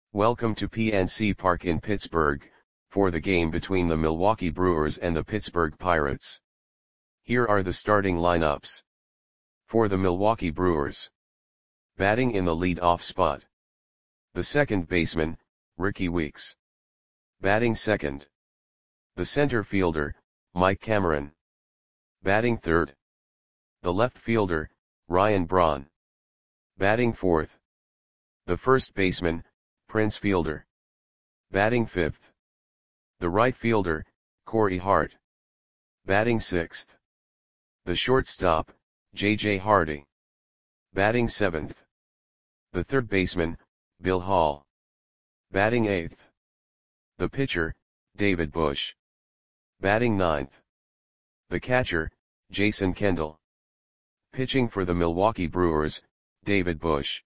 Welcome to PNC Park in Pittsburgh, for the game between the Milwaukee Brewers and the Pittsburgh Pirates. Here are the starting lineups. For the Milwaukee Brewers. Batting in the lead-off spot. The second baseman, Rickie Weeks. Batting second. The center fielder, Mike Cameron. Batting third. The left fielder, Ryan Braun. Batting fourth. The first baseman, Prince Fielder. Batting fifth. The right fielder, Corey Hart. Batting sixth. The shortstop, J.J. Hardy. Batting seventh. The third baseman, Bill Hall. Batting eighth. The pitcher, David Bush. Batting ninth. The catcher, Jason Kendall. Pitching for the Milwaukee Brewers, David Bush.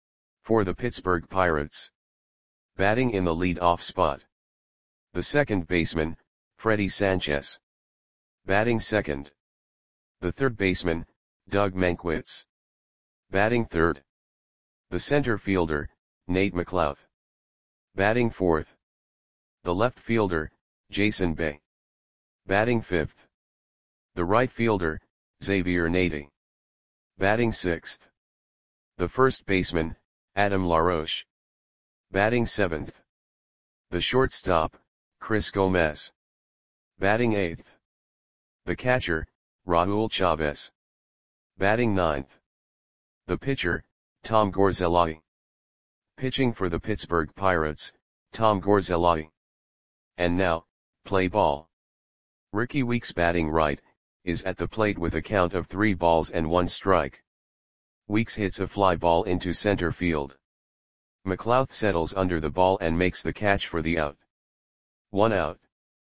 For the Pittsburgh Pirates. Batting in the lead-off spot. The second baseman, Freddie Sanchez. Batting second. The third baseman, Doug Mankiewicz. Batting third. The center fielder, Nate McLouth. Batting fourth. The left fielder, Jason Bay. Batting fifth. The right fielder, Xavier Nady. Batting sixth. The first baseman, Adam LaRoche. Batting seventh. The shortstop, Chris Gomez. Batting eighth. The catcher, Raul Chavez. Batting ninth. The pitcher, Tom Gorzelli. Pitching for the Pittsburgh Pirates, Tom Gorzelli. And now, play ball. Rickie Weeks batting right, is at the plate with a count of 3 balls and 1 strike. Weeks hits a fly ball into center field. McLouth settles under the ball and makes the catch for the out. 1 out.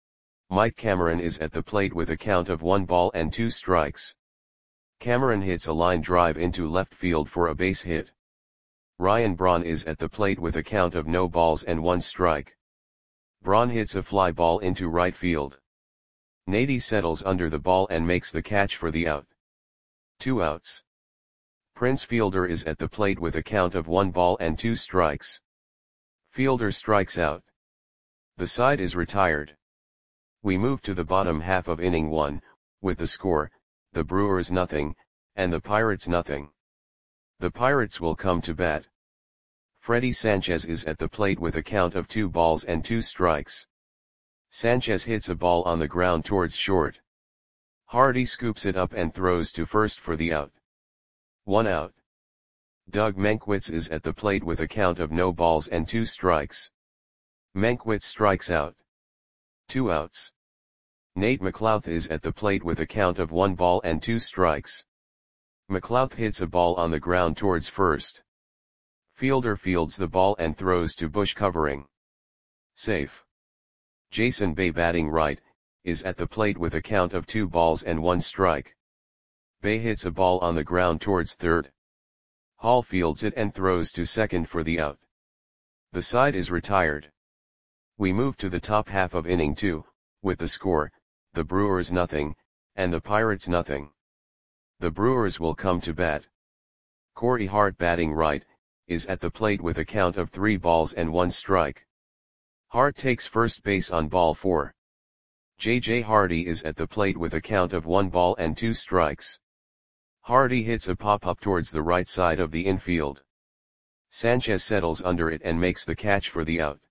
Mike Cameron is at the plate with a count of 1 ball and 2 strikes. Cameron hits a line drive into left field for a base hit. Ryan Braun is at the plate with a count of no balls and 1 strike. Braun hits a fly ball into right field. Nady settles under the ball and makes the catch for the out. 2 outs. Prince Fielder is at the plate with a count of 1 ball and 2 strikes. Fielder strikes out. The side is retired. We move to the bottom half of inning 1, with the score, the Brewers nothing, and the Pirates nothing. The Pirates will come to bat. Freddie Sanchez is at the plate with a count of 2 balls and 2 strikes. Sanchez hits a ball on the ground towards short. Hardy scoops it up and throws to first for the out. 1 out. Doug Mankiewicz is at the plate with a count of no balls and 2 strikes. Mankiewicz strikes out. 2 outs. Nate McLouth is at the plate with a count of 1 ball and 2 strikes. McLouth hits a ball on the ground towards first. Fielder fields the ball and throws to Bush covering. Safe. Jason Bay batting right, is at the plate with a count of 2 balls and 1 strike. Bay hits a ball on the ground towards third. Hall fields it and throws to second for the out. The side is retired. We move to the top half of inning 2, with the score, the Brewers nothing, and the Pirates nothing. The Brewers will come to bat. Corey Hart batting right, is at the plate with a count of 3 balls and 1 strike. Hart takes first base on ball 4. J.J. Hardy is at the plate with a count of 1 ball and 2 strikes. Hardy hits a pop-up towards the right side of the infield. Sanchez settles under it and makes the catch for the out.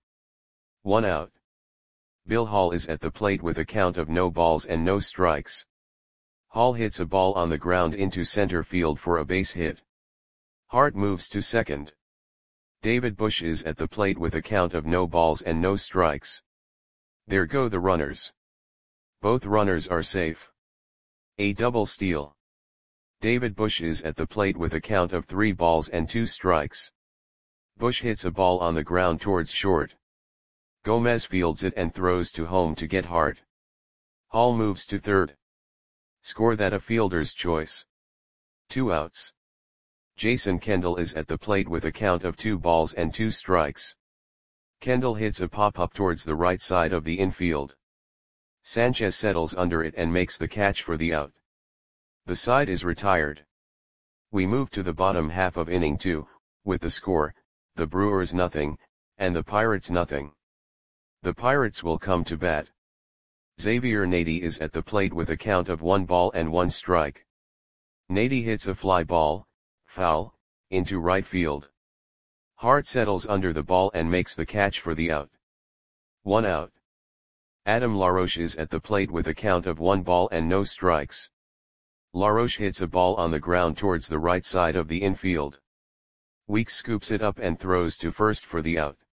1 out. Bill Hall is at the plate with a count of no balls and no strikes. Hall hits a ball on the ground into center field for a base hit. Hart moves to second. David Bush is at the plate with a count of no balls and no strikes. There go the runners. Both runners are safe. A double steal. David Bush is at the plate with a count of 3 balls and 2 strikes. Bush hits a ball on the ground towards short. Gomez fields it and throws to home to get Hart. Hall moves to third. Score that a fielder's choice. 2 outs. Jason Kendall is at the plate with a count of 2 balls and 2 strikes. Kendall hits a pop-up towards the right side of the infield. Sanchez settles under it and makes the catch for the out. The side is retired. We move to the bottom half of inning 2, with the score, the Brewers nothing, and the Pirates nothing. The Pirates will come to bat. Xavier Nady is at the plate with a count of 1 ball and 1 strike. Nady hits a fly ball, foul, into right field. Hart settles under the ball and makes the catch for the out. 1 out. Adam LaRoche is at the plate with a count of 1 ball and no strikes. LaRoche hits a ball on the ground towards the right side of the infield. Weeks scoops it up and throws to first for the out.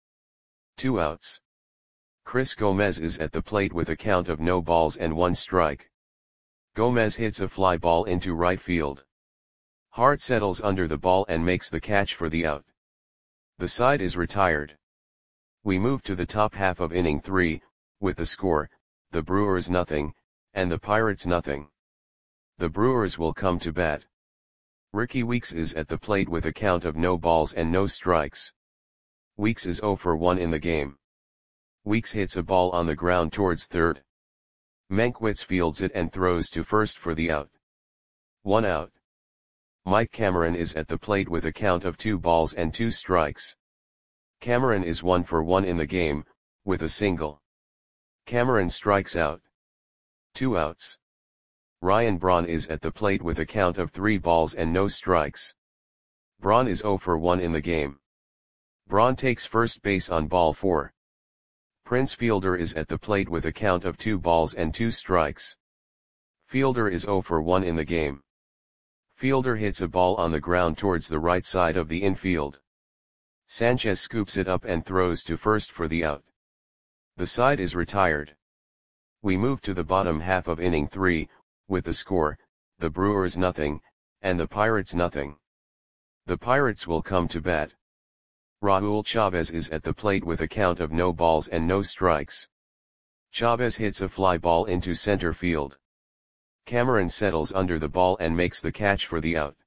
2 outs. Chris Gomez is at the plate with a count of no balls and 1 strike. Gomez hits a fly ball into right field. Hart settles under the ball and makes the catch for the out. The side is retired. We move to the top half of inning 3, with the score, the Brewers nothing, and the Pirates nothing. The Brewers will come to bat. Ricky Weeks is at the plate with a count of no balls and no strikes. Weeks is 0 for 1 in the game. Weeks hits a ball on the ground towards third. Mankiewicz fields it and throws to first for the out. 1 out. Mike Cameron is at the plate with a count of 2 balls and 2 strikes. Cameron is 1 for 1 in the game, with a single. Cameron strikes out. 2 outs. Ryan Braun is at the plate with a count of 3 balls and no strikes. Braun is 0 for 1 in the game. Braun takes first base on ball 4. Prince Fielder is at the plate with a count of 2 balls and 2 strikes. Fielder is 0 for 1 in the game. Fielder hits a ball on the ground towards the right side of the infield. Sanchez scoops it up and throws to first for the out. The side is retired. We move to the bottom half of inning 3, with the score, the Brewers nothing, and the Pirates nothing. The Pirates will come to bat. Raul Chavez is at the plate with a count of no balls and no strikes. Chavez hits a fly ball into center field. Cameron settles under the ball and makes the catch for the out.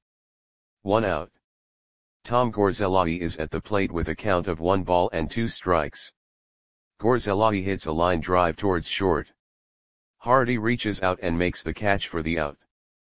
1 out. Tom Gorzellahi is at the plate with a count of 1 ball and 2 strikes. Gorzellahi hits a line drive towards short. Hardy reaches out and makes the catch for the out.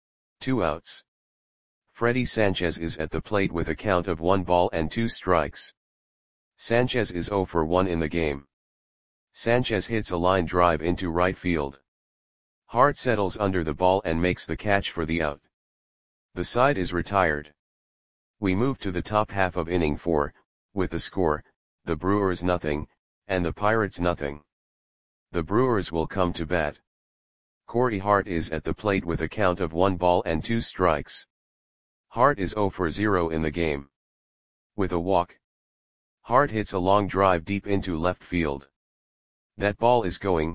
2 outs. Freddy Sanchez is at the plate with a count of 1 ball and 2 strikes. Sanchez is 0 for 1 in the game. Sanchez hits a line drive into right field. Hart settles under the ball and makes the catch for the out. The side is retired. We move to the top half of inning 4, with the score, the Brewers nothing, and the Pirates nothing. The Brewers will come to bat. Corey Hart is at the plate with a count of 1 ball and 2 strikes. Hart is 0 for 0 in the game. With a walk. Hart hits a long drive deep into left field. That ball is going,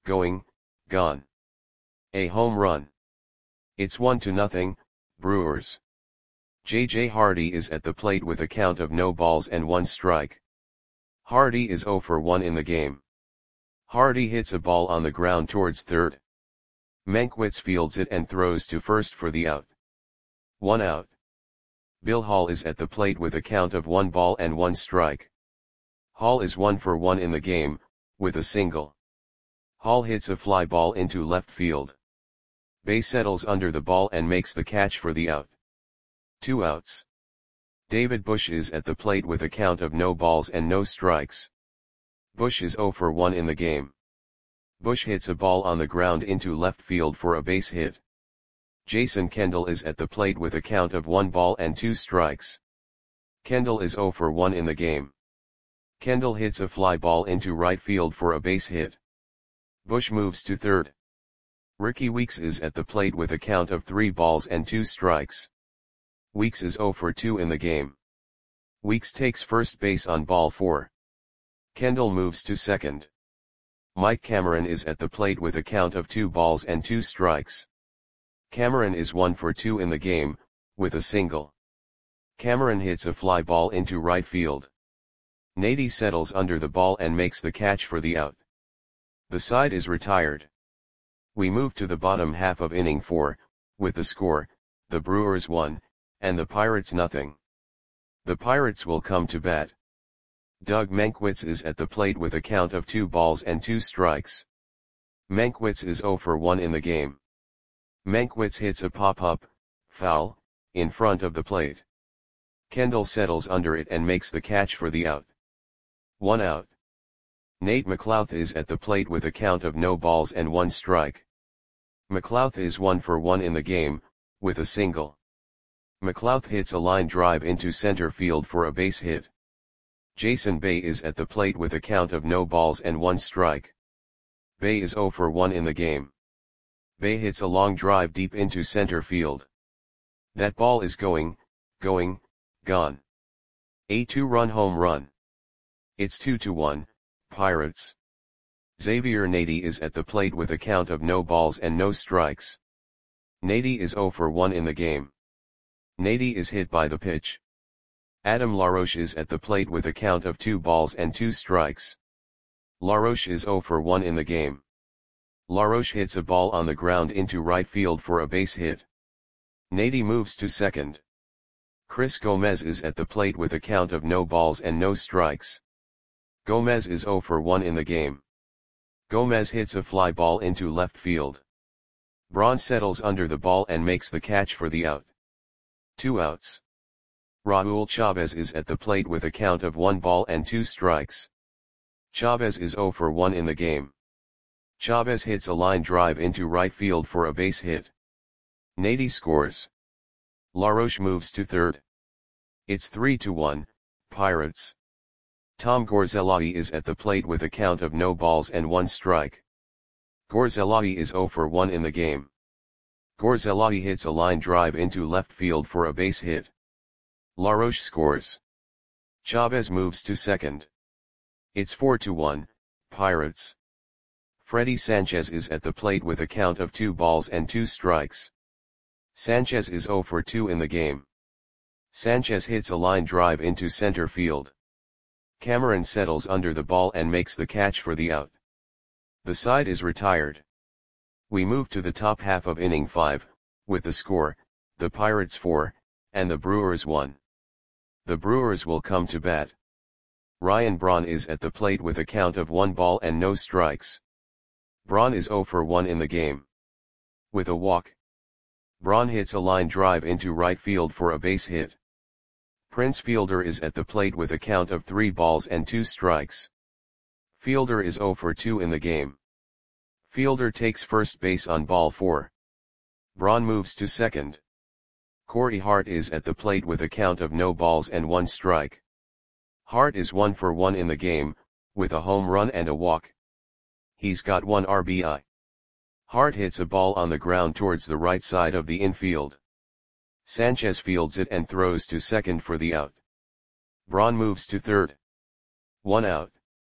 gone. A home run. It's 1-0, Brewers. J.J. Hardy is at the plate with a count of no balls and 1 strike. Hardy is 0 for 1 in the game. Hardy hits a ball on the ground towards third. Mankiewicz fields it and throws to first for the out. 1 out. Bill Hall is at the plate with a count of 1 ball and 1 strike. Hall is 1 for 1 in the game, with a single. Hall hits a fly ball into left field. Bay settles under the ball and makes the catch for the out. 2 outs. David Bush is at the plate with a count of no balls and no strikes. Bush is 0 for 1 in the game. Bush hits a ball on the ground into left field for a base hit. Jason Kendall is at the plate with a count of 1 ball and 2 strikes. Kendall is 0 for 1 in the game. Kendall hits a fly ball into right field for a base hit. Bush moves to third. Ricky Weeks is at the plate with a count of 3 balls and 2 strikes. Weeks is 0 for 2 in the game. Weeks takes first base on ball 4. Kendall moves to second. Mike Cameron is at the plate with a count of 2 balls and 2 strikes. Cameron is 1 for 2 in the game, with a single. Cameron hits a fly ball into right field. Nady settles under the ball and makes the catch for the out. The side is retired. We move to the bottom half of inning 4, with the score, the Brewers 1, and the Pirates nothing. The Pirates will come to bat. Doug Mankiewicz is at the plate with a count of 2 balls and 2 strikes. Mankiewicz is 0 for 1 in the game. Mankiewicz hits a pop-up, foul, in front of the plate. Kendall settles under it and makes the catch for the out. 1 out. Nate McLouth is at the plate with a count of no balls and 1 strike. McLouth is 1 for 1 in the game, with a single. McLouth hits a line drive into center field for a base hit. Jason Bay is at the plate with a count of no balls and 1 strike. Bay is 0 for 1 in the game. Bay hits a long drive deep into center field. That ball is going, gone. A 2-run home run. It's 2-1, Pirates. Xavier Nady is at the plate with a count of no balls and no strikes. Nady is 0 for 1 in the game. Nady is hit by the pitch. Adam LaRoche is at the plate with a count of 2 balls and 2 strikes. LaRoche is 0 for 1 in the game. LaRoche hits a ball on the ground into right field for a base hit. Nady moves to second. Chris Gomez is at the plate with a count of no balls and no strikes. Gomez is 0 for 1 in the game. Gomez hits a fly ball into left field. Braun settles under the ball and makes the catch for the out. 2 outs. Raul Chavez is at the plate with a count of 1 ball and 2 strikes. Chavez is 0 for 1 in the game. Chavez hits a line drive into right field for a base hit. Nady scores. LaRoche moves to third. It's 3-1, Pirates. Tom Gorzelli is at the plate with a count of no balls and 1 strike. Gorzelli is 0 for 1 in the game. Gorzelli hits a line drive into left field for a base hit. LaRoche scores. Chavez moves to second. It's 4-1, Pirates. Freddy Sanchez is at the plate with a count of 2 balls and 2 strikes. Sanchez is 0 for 2 in the game. Sanchez hits a line drive into center field. Cameron settles under the ball and makes the catch for the out. The side is retired. We move to the top half of inning 5, with the score, the Pirates 4, and the Brewers 1. The Brewers will come to bat. Ryan Braun is at the plate with a count of 1 ball and no strikes. Braun is 0 for 1 in the game. With a walk. Braun hits a line drive into right field for a base hit. Prince Fielder is at the plate with a count of 3 balls and 2 strikes. Fielder is 0 for 2 in the game. Fielder takes first base on ball 4. Braun moves to second. Corey Hart is at the plate with a count of no balls and 1 strike. Hart is 1 for 1 in the game, with a home run and a walk. He's got 1 RBI. Hart hits a ball on the ground towards the right side of the infield. Sanchez fields it and throws to second for the out. Braun moves to third. 1 out.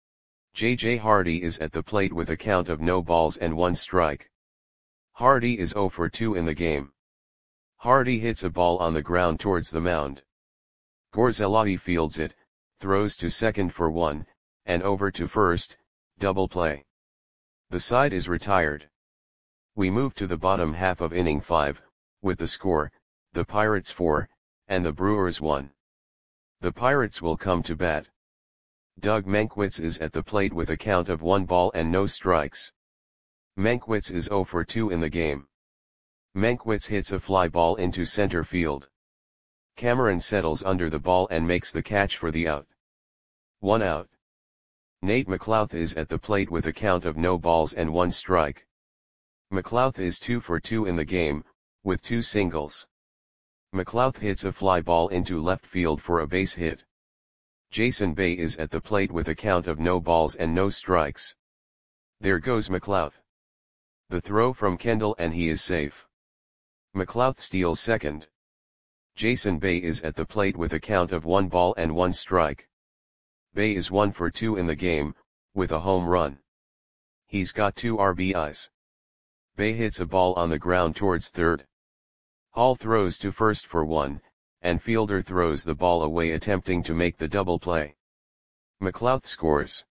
J.J. Hardy is at the plate with a count of no balls and 1 strike. Hardy is 0 for 2 in the game. Hardy hits a ball on the ground towards the mound. Gorzelli fields it, throws to second for 1, and over to first, double play. The side is retired. We move to the bottom half of inning 5, with the score, the Pirates 4, and the Brewers 1. The Pirates will come to bat. Doug Mankiewicz is at the plate with a count of 1 ball and no strikes. Mankiewicz is 0 for 2 in the game. Mankiewicz hits a fly ball into center field. Cameron settles under the ball and makes the catch for the out. 1 out. Nate McLouth is at the plate with a count of no balls and 1 strike. McLouth is 2 for 2 in the game, with 2 singles. McLouth hits a fly ball into left field for a base hit. Jason Bay is at the plate with a count of no balls and no strikes. There goes McLouth. The throw from Kendall and he is safe. McLouth steals second. Jason Bay is at the plate with a count of 1 ball and 1 strike. Bay is 1 for 2 in the game, with a home run. He's got 2 RBIs. Bay hits a ball on the ground towards third. Hall throws to first for 1, and Fielder throws the ball away attempting to make the double play. McLouth scores.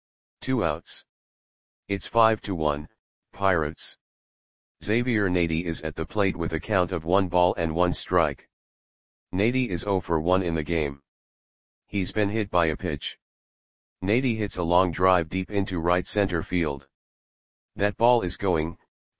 2 outs. It's 5-1, Pirates. Xavier Nady is at the plate with a count of 1 ball and 1 strike. Nady is 0 for 1 in the game. He's been hit by a pitch. Nady hits a long drive deep into right center field. That ball is going,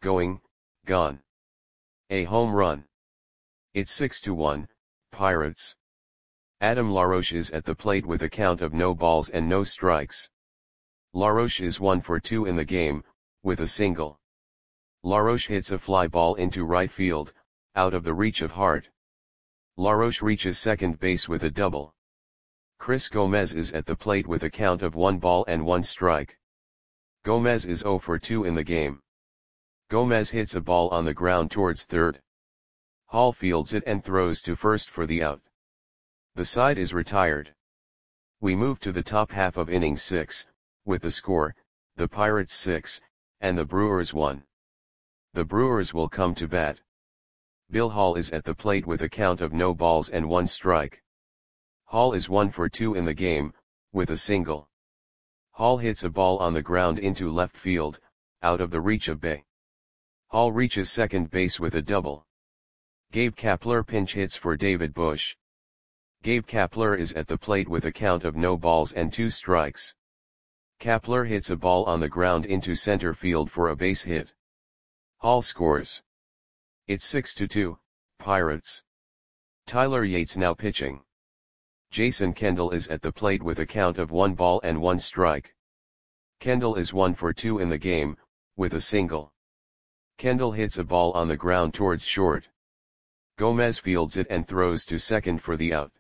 gone. A home run. It's 6-1, Pirates. Adam LaRoche is at the plate with a count of no balls and no strikes. LaRoche is 1 for 2 in the game, with a single. LaRoche hits a fly ball into right field, out of the reach of Hart. LaRoche reaches second base with a double. Chris Gomez is at the plate with a count of 1 ball and 1 strike. Gomez is 0 for 2 in the game. Gomez hits a ball on the ground towards third. Hall fields it and throws to first for the out. The side is retired. We move to the top half of inning 6, with the score, the Pirates 6, and the Brewers 1. The Brewers will come to bat. Bill Hall is at the plate with a count of no balls and 1 strike. Hall is 1 for 2 in the game, with a single. Hall hits a ball on the ground into left field, out of the reach of Bay. Hall reaches second base with a double. Gabe Kapler pinch hits for David Bush. Gabe Kapler is at the plate with a count of no balls and 2 strikes. Kapler hits a ball on the ground into center field for a base hit. Hall scores. It's 6-2, Pirates. Tyler Yates now pitching. Jason Kendall is at the plate with a count of 1 ball and 1 strike. Kendall is 1 for 2 in the game, with a single. Kendall hits a ball on the ground towards short. Gomez fields it and throws to second for the out.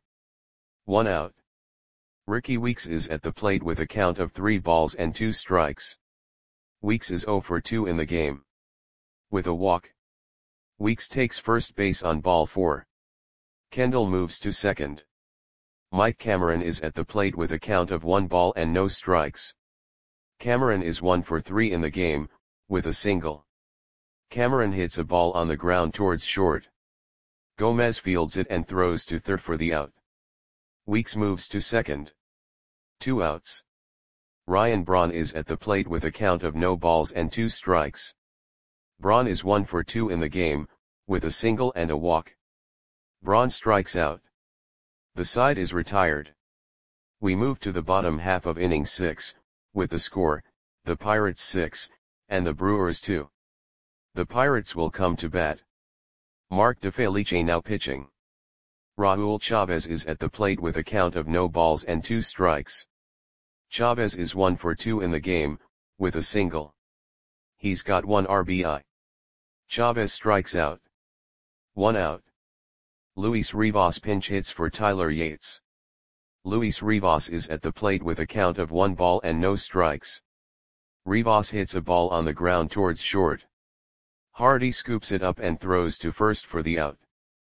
1 out. Ricky Weeks is at the plate with a count of 3 balls and 2 strikes. Weeks is 0 for 2 in the game. With a walk. Weeks takes first base on ball 4. Kendall moves to second. Mike Cameron is at the plate with a count of 1 ball and no strikes. Cameron is 1 for 3 in the game, with a single. Cameron hits a ball on the ground towards short. Gomez fields it and throws to third for the out. Weeks moves to second. 2 outs. Ryan Braun is at the plate with a count of no balls and 2 strikes. Braun is 1 for 2 in the game, with a single and a walk. Braun strikes out. The side is retired. We move to the bottom half of inning 6, with the score, the Pirates 6, and the Brewers 2. The Pirates will come to bat. Mark DeFelice now pitching. Raul Chavez is at the plate with a count of no balls and 2 strikes. Chavez is 1 for 2 in the game, with a single. He's got 1 RBI. Chavez strikes out. 1 out. Luis Rivas pinch hits for Tyler Yates. Luis Rivas is at the plate with a count of 1 ball and no strikes. Rivas hits a ball on the ground towards short. Hardy scoops it up and throws to first for the out.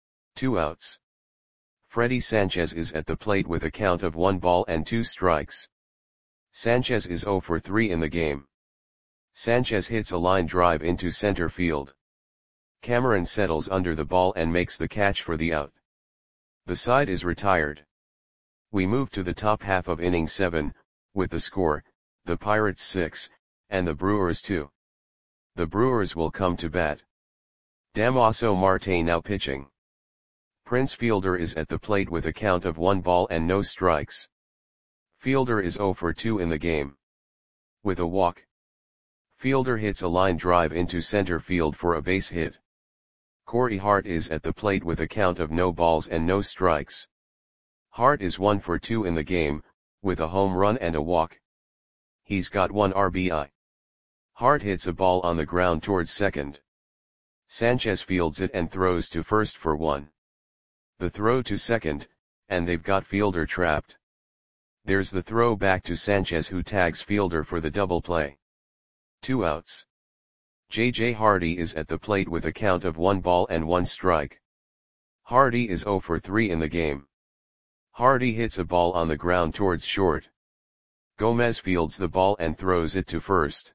2 outs. Freddy Sanchez is at the plate with a count of 1 ball and 2 strikes. Sanchez is 0 for 3 in the game. Sanchez hits a line drive into center field. Cameron settles under the ball and makes the catch for the out. The side is retired. We move to the top half of inning 7, with the score, the Pirates 6, and the Brewers 2. The Brewers will come to bat. Damaso Marte now pitching. Prince Fielder is at the plate with a count of 1 ball and no strikes. Fielder is 0 for 2 in the game. With a walk. Fielder hits a line drive into center field for a base hit. Corey Hart is at the plate with a count of no balls and no strikes. Hart is 1 for 2 in the game, with a home run and a walk. He's got 1 RBI. Hart hits a ball on the ground towards second. Sanchez fields it and throws to first for 1. The throw to second, and they've got Fielder trapped. There's the throw back to Sanchez, who tags Fielder for the double play. 2 outs. J.J. Hardy is at the plate with a count of 1 ball and 1 strike. Hardy is 0 for 3 in the game. Hardy hits a ball on the ground towards short. Gomez fields the ball and throws it to first.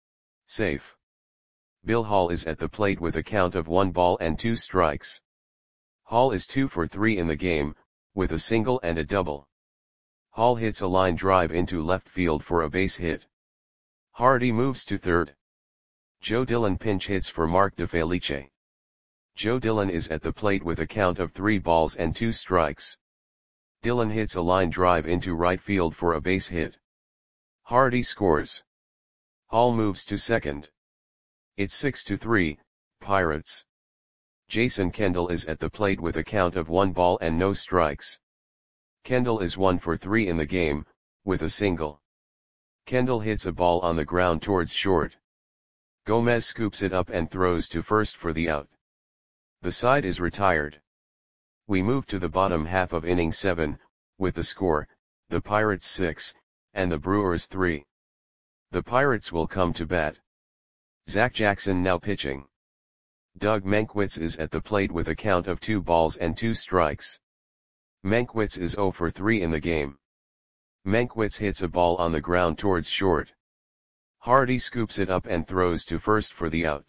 Safe. Bill Hall is at the plate with a count of 1 ball and 2 strikes. Hall is 2 for 3 in the game, with a single and a double. Hall hits a line drive into left field for a base hit. Hardy moves to third. Joe Dillon pinch hits for Mark DeFelice. Joe Dillon is at the plate with a count of 3 balls and 2 strikes. Dillon hits a line drive into right field for a base hit. Hardy scores. Hall moves to second. It's 6-3, Pirates. Jason Kendall is at the plate with a count of 1 ball and no strikes. Kendall is 1 for 3 in the game, with a single. Kendall hits a ball on the ground towards short. Gomez scoops it up and throws to first for the out. The side is retired. We move to the bottom half of inning 7, with the score, the Pirates 6, and the Brewers 3. The Pirates will come to bat. Zach Jackson now pitching. Doug Mankiewicz is at the plate with a count of 2 balls and 2 strikes. Mankiewicz is 0 for 3 in the game. Mankiewicz hits a ball on the ground towards short. Hardy scoops it up and throws to first for the out.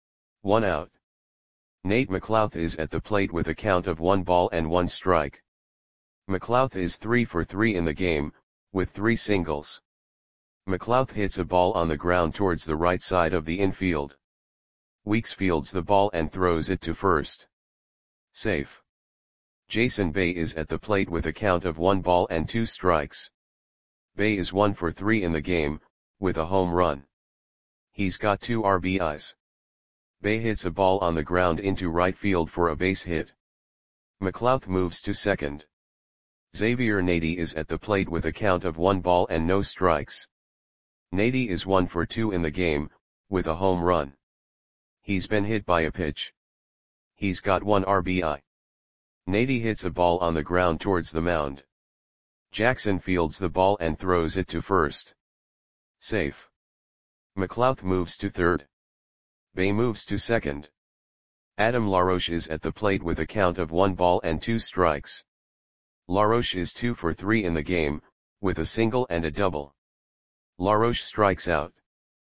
1 out. Nate McLouth is at the plate with a count of 1 ball and 1 strike. McLouth is 3 for 3 in the game, with 3 singles. McLouth hits a ball on the ground towards the right side of the infield. Weeks fields the ball and throws it to first. Safe. Jason Bay is at the plate with a count of 1 ball and 2 strikes. Bay is 1 for 3 in the game, with a home run. He's got 2 RBIs. Bay hits a ball on the ground into right field for a base hit. McLouth moves to second. Xavier Nady is at the plate with a count of 1 ball and no strikes. Nady is 1 for 2 in the game, with a home run. He's been hit by a pitch. He's got 1 RBI. Nady hits a ball on the ground towards the mound. Jackson fields the ball and throws it to first. Safe. McLouth moves to third. Bay moves to second. Adam LaRoche is at the plate with a count of 1 ball and 2 strikes. LaRoche is 2 for 3 in the game, with a single and a double. LaRoche strikes out.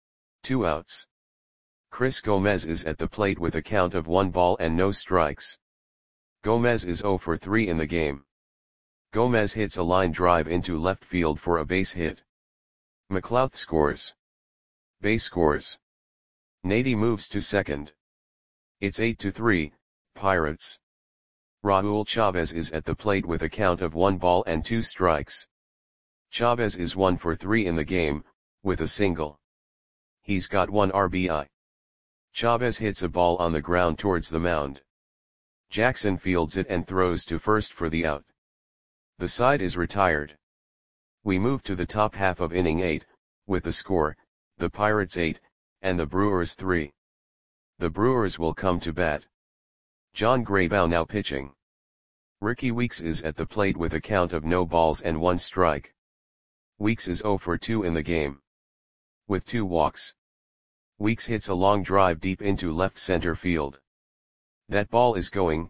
2 outs. Chris Gomez is at the plate with a count of 1 ball and no strikes. Gomez is 0 for 3 in the game. Gomez hits a line drive into left field for a base hit. McLouth scores. Bay scores. Nady moves to second. It's 8-3, Pirates. Raul Chavez is at the plate with a count of 1 ball and 2 strikes. Chavez is 1 for 3 in the game, with a single. He's got 1 RBI. Chavez hits a ball on the ground towards the mound. Jackson fields it and throws to first for the out. The side is retired. We move to the top half of inning 8, with the score, the Pirates 8, and the Brewers 3. The Brewers will come to bat. John Graybow now pitching. Ricky Weeks is at the plate with a count of no balls and 1 strike. Weeks is 0 for 2 in the game. With 2 walks. Weeks hits a long drive deep into left center field. That ball is going,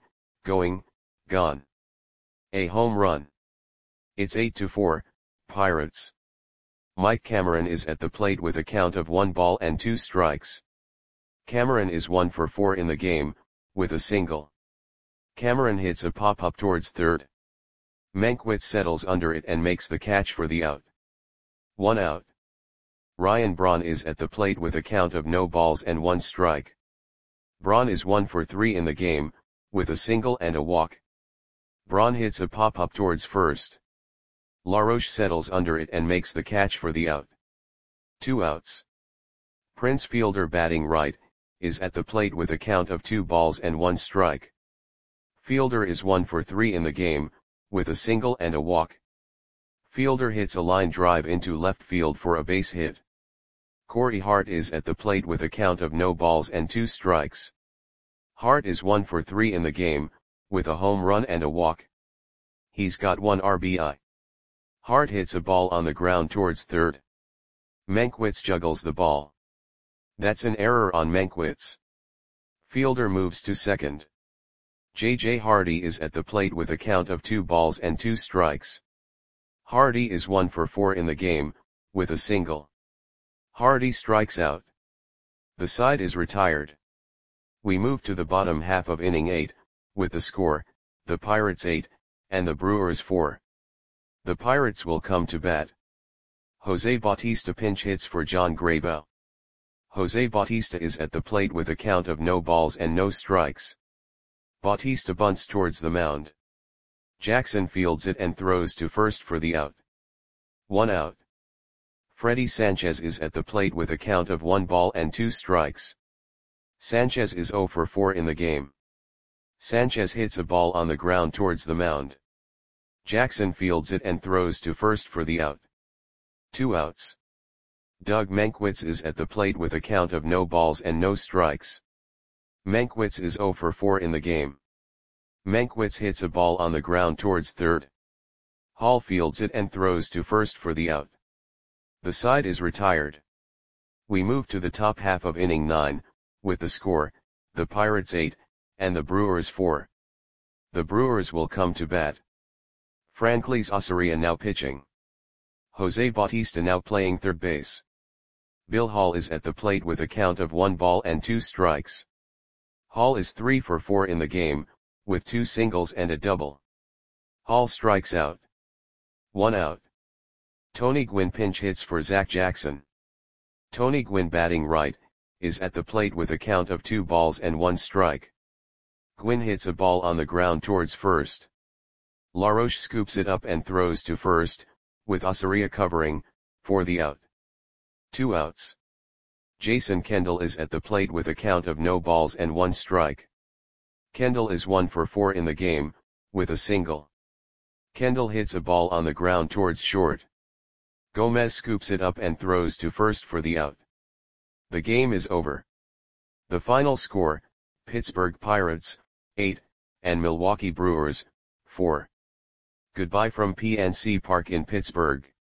gone. A home run. It's 8-4, Pirates. Mike Cameron is at the plate with a count of 1 ball and 2 strikes. Cameron is 1 for 4 in the game, with a single. Cameron hits a pop-up towards third. Mankiewicz settles under it and makes the catch for the out. 1 out. Ryan Braun is at the plate with a count of no balls and 1 strike. Braun is 1 for 3 in the game, with a single and a walk. Braun hits a pop-up towards first. LaRoche settles under it and makes the catch for the out. 2 outs. Prince Fielder batting right, is at the plate with a count of 2 balls and 1 strike. Fielder is 1 for 3 in the game, with a single and a walk. Fielder hits a line drive into left field for a base hit. Corey Hart is at the plate with a count of no balls and 2 strikes. Hart is 1 for 3 in the game, with a home run and a walk. He's got 1 RBI. Hart hits a ball on the ground towards third. Mankiewicz juggles the ball. That's an error on Mankiewicz. Fielder moves to second. J.J. Hardy is at the plate with a count of 2 balls and 2 strikes. Hardy is 1 for 4 in the game, with a single. Hardy strikes out. The side is retired. We move to the bottom half of inning 8, with the score, the Pirates 8, and the Brewers 4. The Pirates will come to bat. Jose Bautista pinch hits for John Graybow. Jose Bautista is at the plate with a count of no balls and no strikes. Bautista bunts towards the mound. Jackson fields it and throws to first for the out. 1 out. Freddie Sanchez is at the plate with a count of 1 ball and 2 strikes. Sanchez is 0 for 4 in the game. Sanchez hits a ball on the ground towards the mound. Jackson fields it and throws to first for the out. 2 outs. Doug Mankiewicz is at the plate with a count of no balls and no strikes. Mankiewicz is 0 for 4 in the game. Mankiewicz hits a ball on the ground towards third. Hall fields it and throws to first for the out. The side is retired. We move to the top half of inning 9, with the score, the Pirates 8, and the Brewers 4. The Brewers will come to bat. Franklys Osorio now pitching. Jose Bautista now playing third base. Bill Hall is at the plate with a count of 1 ball and 2 strikes. Hall is 3 for 4 in the game, with 2 singles and a double. Hall strikes out. 1 out. Tony Gwynn pinch hits for Zach Jackson. Tony Gwynn, batting right, is at the plate with a count of 2 balls and 1 strike. Gwynn hits a ball on the ground towards first. LaRoche scoops it up and throws to first, with Osorio covering, for the out. 2 outs. Jason Kendall is at the plate with a count of no balls and 1 strike. Kendall is 1 for 4 in the game, with a single. Kendall hits a ball on the ground towards short. Gomez scoops it up and throws to first for the out. The game is over. The final score, Pittsburgh Pirates, 8, and Milwaukee Brewers, 4. Goodbye from PNC Park in Pittsburgh.